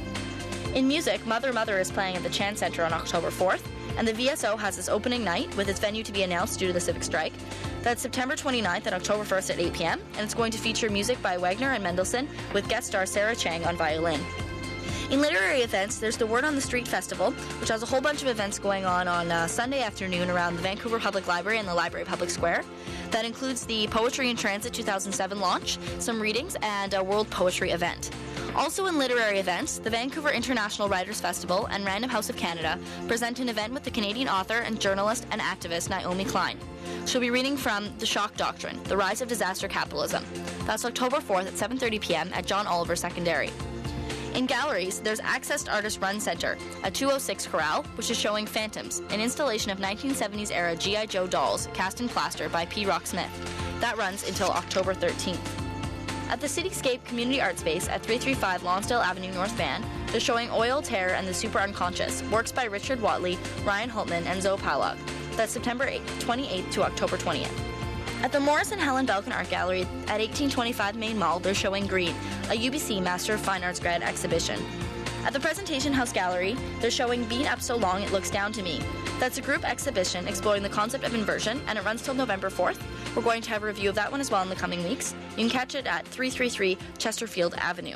In music, Mother Mother is playing at the Chan Center on October fourth, and the V S O has its opening night, with its venue to be announced due to the civic strike. That's September twenty-ninth and October first at eight p.m., and it's going to feature music by Wagner and Mendelssohn, with guest star Sarah Chang on violin. In literary events, there's the Word on the Street Festival, which has a whole bunch of events going on on uh, Sunday afternoon around the Vancouver Public Library and the Library Public Square. That includes the Poetry in Transit two thousand seven launch, some readings, and a World Poetry event. Also in literary events, the Vancouver International Writers Festival and Random House of Canada present an event with the Canadian author and journalist and activist Naomi Klein. She'll be reading from The Shock Doctrine, The Rise of Disaster Capitalism. That's October fourth at seven thirty p.m. at John Oliver Secondary. In galleries, there's Accessed Artist Run Center at two oh six Corral, which is showing Phantoms, an installation of nineteen seventies-era G I. Joe dolls cast in plaster by P. Rock Smith. That runs until October thirteenth. At the Cityscape Community Art Space at three thirty-five Lonsdale Avenue North Van, they're showing Oil, Terror, and the Super Unconscious, works by Richard Watley, Ryan Holtman, and Zoe Palog. That's September twenty-eighth to October twentieth. At the Morris and Helen Belkin Art Gallery at eighteen twenty-five Main Mall, they're showing Green, a U B C Master of Fine Arts grad exhibition. At the Presentation House Gallery, they're showing Beat Up So Long It Looks Down to Me. That's a group exhibition exploring the concept of inversion, and it runs till November fourth. We're going to have a review of that one as well in the coming weeks. You can catch it at three thirty-three Chesterfield Avenue.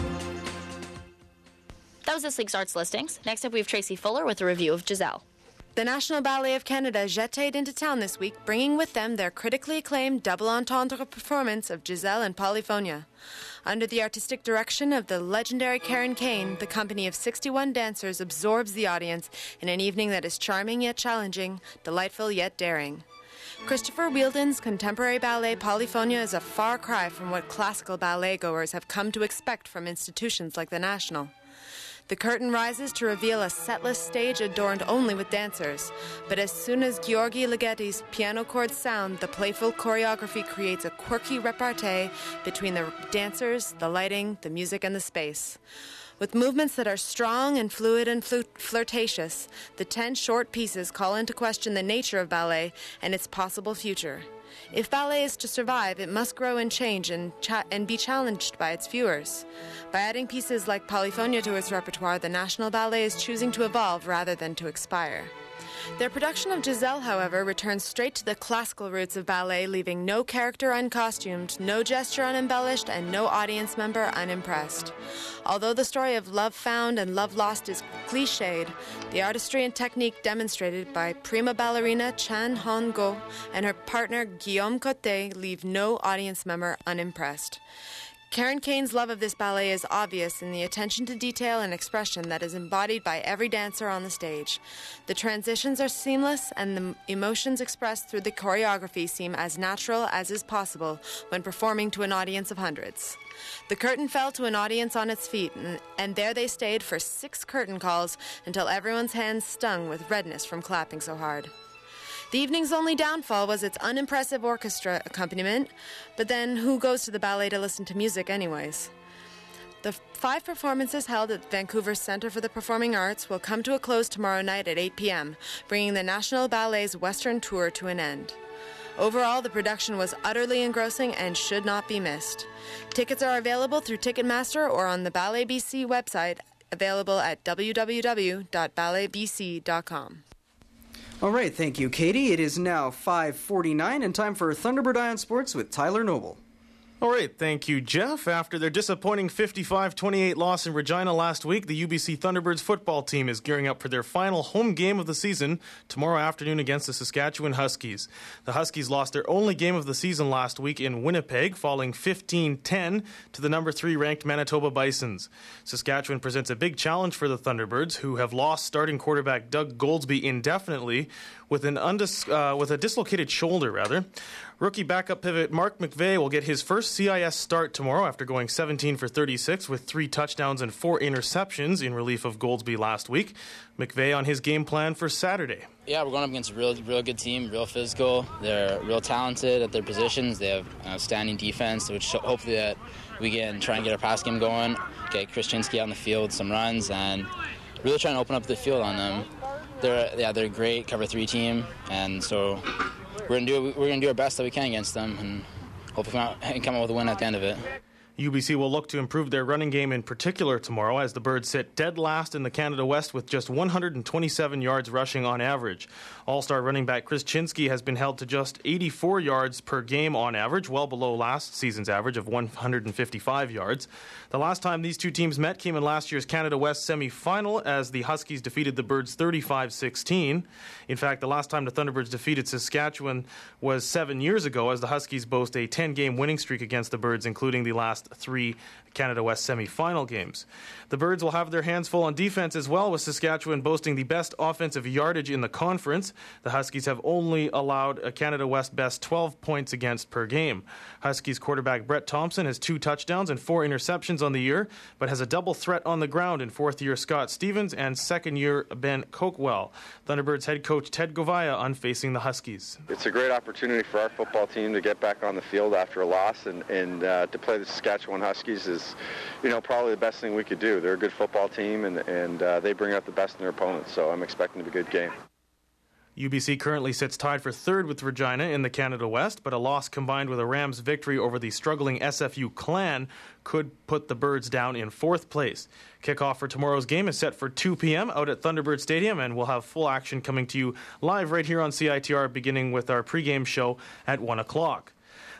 That was this week's arts listings. Next up, we have Tracy Fuller with a review of Giselle. The National Ballet of Canada jetted into town this week, bringing with them their critically acclaimed double entendre performance of Giselle and Polyphonia. Under the artistic direction of the legendary Karen Kane, the company of sixty-one dancers absorbs the audience in an evening that is charming yet challenging, delightful yet daring. Christopher Wheeldon's contemporary ballet Polyphonia is a far cry from what classical ballet goers have come to expect from institutions like the National. The curtain rises to reveal a setless stage adorned only with dancers, but as soon as Gheorghe Ligeti's piano chords sound, the playful choreography creates a quirky repartee between the dancers, the lighting, the music, and the space. With movements that are strong and fluid and flu- flirtatious, the ten short pieces call into question the nature of ballet and its possible future. If ballet is to survive, it must grow and change and, cha- and be challenged by its viewers. By adding pieces like Polyphonia to its repertoire, the National Ballet is choosing to evolve rather than to expire. Their production of Giselle, however, returns straight to the classical roots of ballet, leaving no character uncostumed, no gesture unembellished, and no audience member unimpressed. Although the story of love found and love lost is cliched, the artistry and technique demonstrated by prima ballerina Chan Hong-go and her partner Guillaume Cotte leave no audience member unimpressed. Karen Kane's love of this ballet is obvious in the attention to detail and expression that is embodied by every dancer on the stage. The transitions are seamless, and the emotions expressed through the choreography seem as natural as is possible when performing to an audience of hundreds. The curtain fell to an audience on its feet, and, and there they stayed for six curtain calls until everyone's hands stung with redness from clapping so hard. The evening's only downfall was its unimpressive orchestra accompaniment, but then who goes to the ballet to listen to music anyways? The five performances held at Vancouver's Centre for the Performing Arts will come to a close tomorrow night at eight p.m., bringing the National Ballet's Western Tour to an end. Overall, the production was utterly engrossing and should not be missed. Tickets are available through Ticketmaster or on the Ballet B C website, available at w w w dot ballet b c dot com. All right, thank you, Katie. It is now five forty-nine and time for Thunderbird Eye on Sports with Tyler Noble. All right, thank you, Jeff. After their disappointing fifty-five twenty-eight loss in Regina last week, the U B C Thunderbirds football team is gearing up for their final home game of the season tomorrow afternoon against the Saskatchewan Huskies. The Huskies lost their only game of the season last week in Winnipeg, falling fifteen ten to the number three ranked Manitoba Bisons. Saskatchewan presents a big challenge for the Thunderbirds, who have lost starting quarterback Doug Goldsby indefinitely with an undis- uh, with a dislocated shoulder, rather. Rookie backup pivot Mark McVeigh will get his first C I S start tomorrow after going seventeen for thirty-six with three touchdowns and four interceptions in relief of Goldsby last week. McVeigh on his game plan for Saturday. Yeah, we're going up against a real, real good team, real physical. They're real talented at their positions. They have outstanding defense, which hopefully that we can try and get our pass game going, get Krischinski on the field with some runs, and really trying to open up the field on them. They're yeah, they're a great cover three team, and so we're gonna do we're gonna do our best that we can against them, and hopefully come out, come out with a win at the end of it. U B C will look to improve their running game in particular tomorrow as the Birds sit dead last in the Canada West with just one hundred twenty-seven yards rushing on average. All-star running back Chris Chinsky has been held to just eighty-four yards per game on average, well below last season's average of one hundred fifty-five yards. The last time these two teams met came in last year's Canada West semifinal as the Huskies defeated the Birds thirty-five sixteen. In fact, the last time the Thunderbirds defeated Saskatchewan was seven years ago as the Huskies boast a ten-game winning streak against the Birds, including the last three Canada West semi-final games. The Birds will have their hands full on defense as well, with Saskatchewan boasting the best offensive yardage in the conference. The Huskies have only allowed a Canada West best twelve points against per game. Huskies quarterback Brett Thompson has two touchdowns and four interceptions on the year, but has a double threat on the ground in fourth-year Scott Stevens and second-year Ben Coakwell. Thunderbirds head coach Ted Govaya on facing the Huskies. It's a great opportunity for our football team to get back on the field after a loss, and, and uh, to play the Saskatchewan Huskies is, you know, probably the best thing we could do. They're a good football team, and, and uh, they bring out the best in their opponents, so I'm expecting it to be a good game. U B C currently sits tied for third with Regina in the Canada West, but a loss combined with a Rams victory over the struggling S F U Clan could put the Birds down in fourth place. Kickoff for tomorrow's game is set for two p.m. out at Thunderbird Stadium, and we'll have full action coming to you live right here on C I T R, beginning with our pregame show at one o'clock.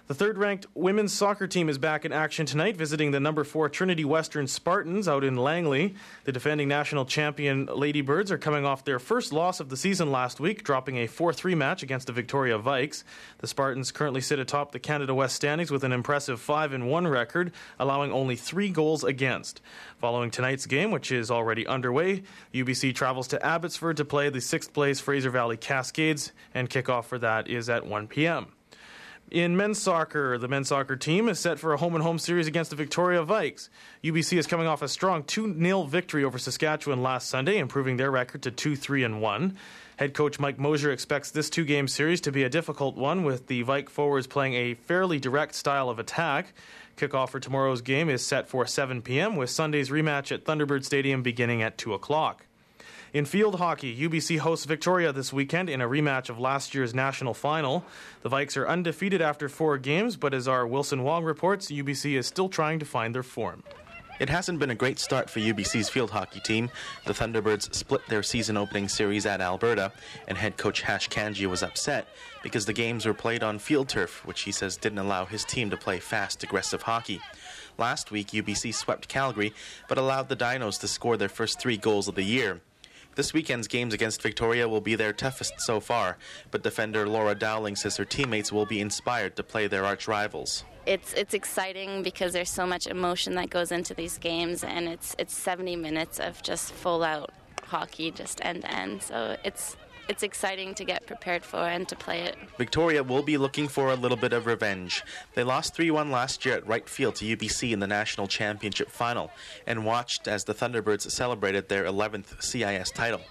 The third-ranked women's soccer team is back in action tonight, visiting the number four Trinity Western Spartans out in Langley. The defending national champion Ladybirds are coming off their first loss of the season last week, dropping a four three match against the Victoria Vikes. The Spartans currently sit atop the Canada West standings with an impressive five and one record, allowing only three goals against. Following tonight's game, which is already underway, U B C travels to Abbotsford to play the sixth-place Fraser Valley Cascades, and kickoff for that is at one p.m. In men's soccer, the men's soccer team is set for a home-and-home series against the Victoria Vikes. U B C is coming off a strong two nil victory over Saskatchewan last Sunday, improving their record to two three and one. Head coach Mike Mosier expects this two-game series to be a difficult one, with the Vike forwards playing a fairly direct style of attack. Kickoff for tomorrow's game is set for seven p.m., with Sunday's rematch at Thunderbird Stadium beginning at two o'clock. In field hockey, U B C hosts Victoria this weekend in a rematch of last year's national final. The Vikes are undefeated after four games, but as our Wilson Wong reports, U B C is still trying to find their form. It hasn't been a great start for U B C's field hockey team. The Thunderbirds split their season opening series at Alberta, and head coach Hash Kanji was upset because the games were played on field turf, which he says didn't allow his team to play fast, aggressive hockey. Last week, U B C swept Calgary, but allowed the Dinos to score their first three goals of the year. This weekend's games against Victoria will be their toughest so far, but defender Laura Dowling says her teammates will be inspired to play their arch rivals. It's it's exciting because there's so much emotion that goes into these games, and it's it's seventy minutes of just full out hockey, just end to end. So it's it's exciting to get prepared for and to play it. Victoria will be looking for a little bit of revenge. They lost three one last year at right field to U B C in the national championship final, and watched as the Thunderbirds celebrated their eleventh C I S title.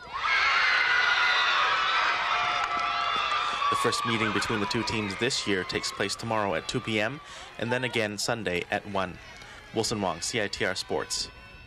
The first meeting between the two teams this year takes place tomorrow at two p.m. and then again Sunday at one. Wilson Wong, C I T R Sports.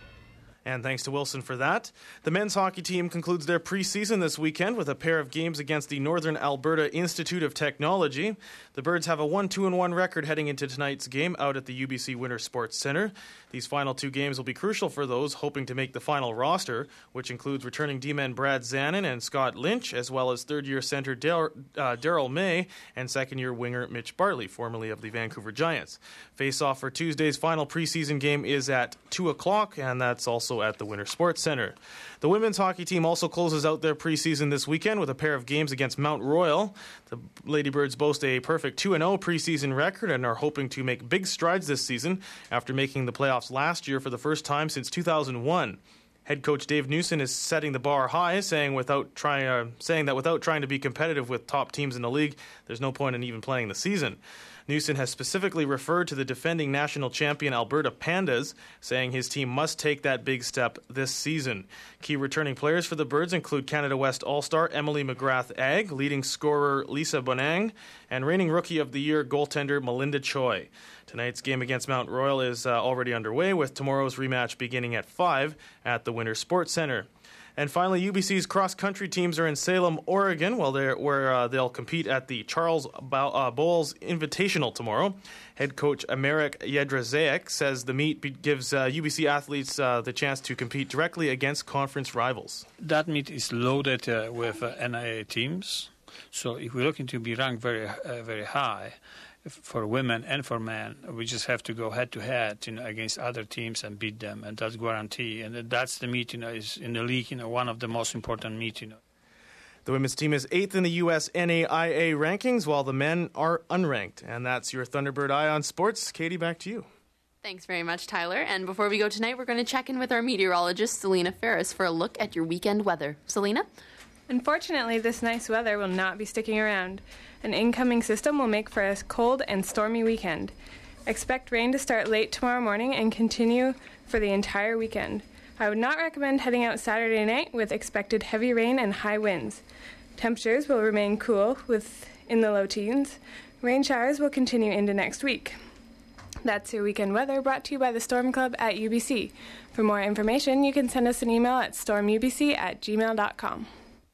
And thanks to Wilson for that. The men's hockey team concludes their preseason this weekend with a pair of games against the Northern Alberta Institute of Technology. The Birds have a one two and one record heading into tonight's game out at the U B C Winter Sports Centre. These final two games will be crucial for those hoping to make the final roster, which includes returning D-men Brad Zanin and Scott Lynch, as well as third-year centre Dar- uh, Daryl May and second-year winger Mitch Bartley, formerly of the Vancouver Giants. Face-off for Tuesday's final preseason game is at two o'clock, and that's also at the Winter Sports Centre. The women's hockey team also closes out their preseason this weekend with a pair of games against Mount Royal. The Ladybirds boast a perfect two and oh preseason record and are hoping to make big strides this season after making the playoffs last year for the first time since two thousand one. Head coach Dave Newson is setting the bar high, saying without trying, uh, saying that without trying to be competitive with top teams in the league, there's no point in even playing the season. Newson has specifically referred to the defending national champion Alberta Pandas, saying his team must take that big step this season. Key returning players for the Birds include Canada West All-Star Emily McGrath-Agg, leading scorer Lisa Bonang, and reigning Rookie of the Year goaltender Melinda Choi. Tonight's game against Mount Royal is uh, already underway, with tomorrow's rematch beginning at five at the Winter Sports Centre. And finally, U B C's cross-country teams are in Salem, Oregon, while they're, where uh, they'll compete at the Charles Bow- uh, Bowles Invitational tomorrow. Head coach Amerik Yedrazeik says the meet be- gives uh, U B C athletes uh, the chance to compete directly against conference rivals. That meet is loaded uh, with uh, N I A teams. So if we're looking to be ranked very, uh, very high, for women and for men, we just have to go head-to-head, you know, against other teams and beat them, and that's guarantee. And that's the meet, you know, is in the league, you know, one of the most important meet, you know. The women's team is eighth in the U S N A I A rankings, while the men are unranked. And that's your Thunderbird Eye on Sports. Katie, back to you. Thanks very much, Tyler. And before we go tonight, we're going to check in with our meteorologist, Selena Ferris, for a look at your weekend weather. Selena? Unfortunately, this nice weather will not be sticking around. An incoming system will make for a cold and stormy weekend. Expect rain to start late tomorrow morning and continue for the entire weekend. I would not recommend heading out Saturday night with expected heavy rain and high winds. Temperatures will remain cool with in the low teens. Rain showers will continue into next week. That's your weekend weather, brought to you by the Storm Club at U B C. For more information, you can send us an email at stormubc at gmail dot com.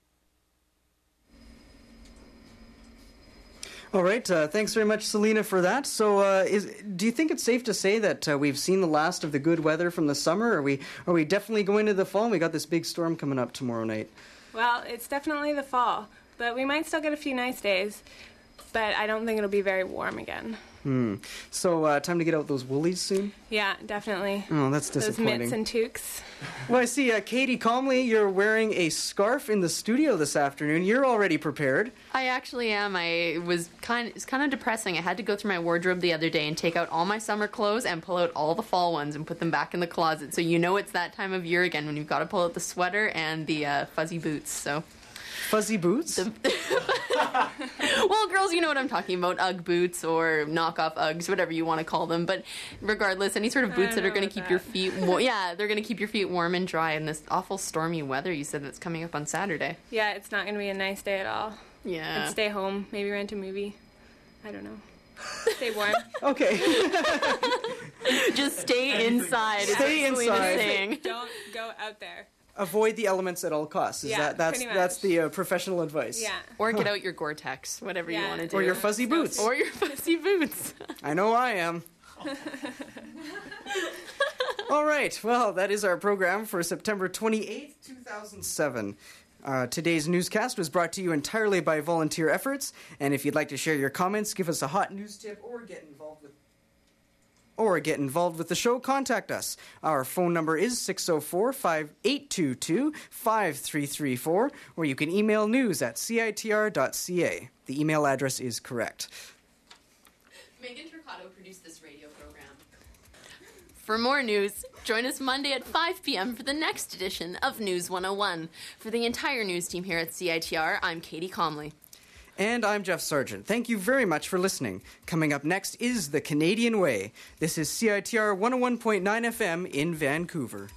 All right, uh, thanks very much, Selena, for that. So, uh, is, do you think it's safe to say that uh, we've seen the last of the good weather from the summer? Are we are we definitely going to the fall? We got this big storm coming up tomorrow night. Well, it's definitely the fall, but we might still get a few nice days, but I don't think it'll be very warm again. Hmm. So, uh, time to get out those woolies soon? Yeah, definitely. Oh, that's disappointing. Those mitts and toques. Well, I see, uh, Katie Calmly, you're wearing a scarf in the studio this afternoon. You're already prepared. I actually am. I was kind of, it's kind of depressing. I had to go through my wardrobe the other day and take out all my summer clothes and pull out all the fall ones and put them back in the closet. So you know it's that time of year again when you've got to pull out the sweater and the uh, fuzzy boots. So fuzzy boots? The well, girls, you know what I'm talking about. Ugg boots or knockoff Uggs, whatever you want to call them. But regardless, any sort of boots that are going to keep that. your feet warm. Yeah, they're going to keep your feet warm and dry in this awful stormy weather you said that's coming up on Saturday. Yeah, it's not going to be a nice day at all. Yeah. I'd stay home, maybe rent a movie. I don't know. Stay warm. Okay. Just stay inside. Stay inside. Don't go out there. Avoid the elements at all costs. Is yeah, that that's pretty much. that's the uh, professional advice? Yeah. Or get out your Gore-Tex, whatever yeah. you want to do. Or your fuzzy boots. Or your fuzzy boots. I know I am. All right. Well, that is our program for September twenty-eighth, two thousand seven. Uh, today's newscast was brought to you entirely by volunteer efforts, and if you'd like to share your comments, give us a hot news tip, or get involved with or get involved with the show, contact us. Our phone number is six oh four, five eight two two, five three three four, or you can email news at c i t r dot c a. The email address is correct. Megan Turcato produced this radio program. For more news, join us Monday at five p.m. for the next edition of News one oh one. For the entire news team here at C I T R, I'm Katie Calmly. And I'm Jeff Sargent. Thank you very much for listening. Coming up next is The Canadian Way. This is C I T R one oh one point nine F M in Vancouver.